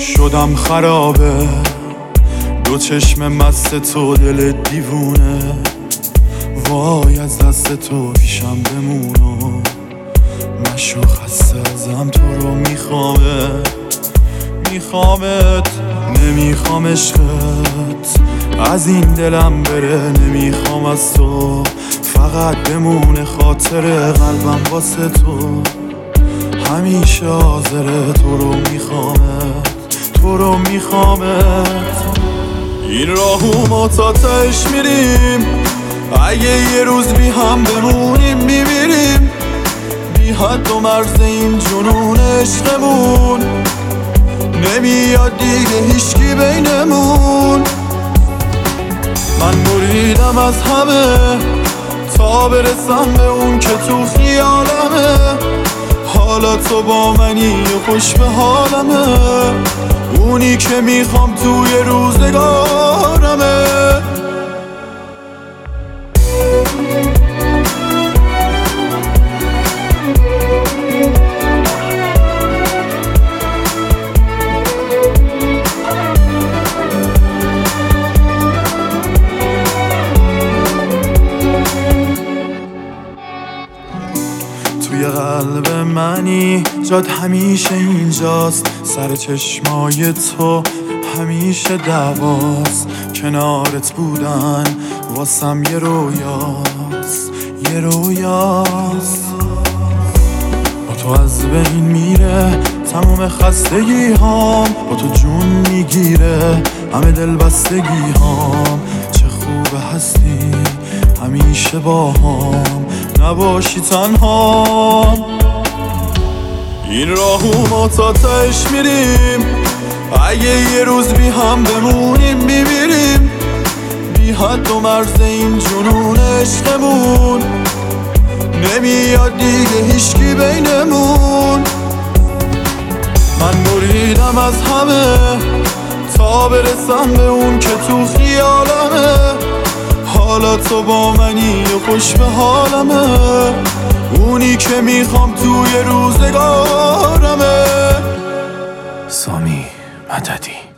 شدم خرابه، دو چشم مست تو دل دیوونه، وای از دست تو پیشم بمونو، مشو خسته ازم تو رو میخوامت، نمیخوام عشقت از این دلم بره، نمیخوام از تو فقط بمونه خاطر قلبم واسه تو، همیشه حاضره تو رو میخوامت. این راهو ما تا تهش میریم، اگه یه روز بی هم بمونیم میمیریم، بی حد و مرز این جنون عشقمون، نمیاد دیگه هیچکی بینمون. من بریدم از همه تا برسم به اون که تو خیالمه، حالا تو با منی و خوش به حالمه، اونی که میخوام توی روزگارمه. توی قلب منی جاد همیشه اینجاست، سر چشمای تو همیشه دعواست، کنارت بودن واسم یه رویاست. با تو از بین میره تموم خستگی هام، با تو جون میگیره همه دل بستگی هام، چه خوب هستی همیشه با هم، نباشی تنها. این راهو ما تا تهش میریم، اگه یه روز بی هم بمونیم میمیریم، بی حد و مرز این جنون عشقمون، نمیاد دیگه هیچکی بینمون. من بریدم از همه تا برسم به اون که تو خیالمه، حالا تو با منی و خوش به حالمه، اونی که میخوام توی روزگارمه. سامی مددی.